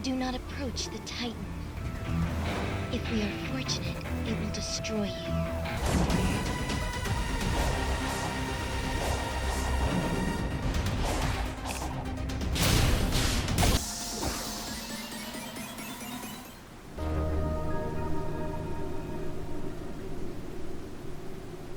do not approach the Titan. If we are fortunate, it will destroy you.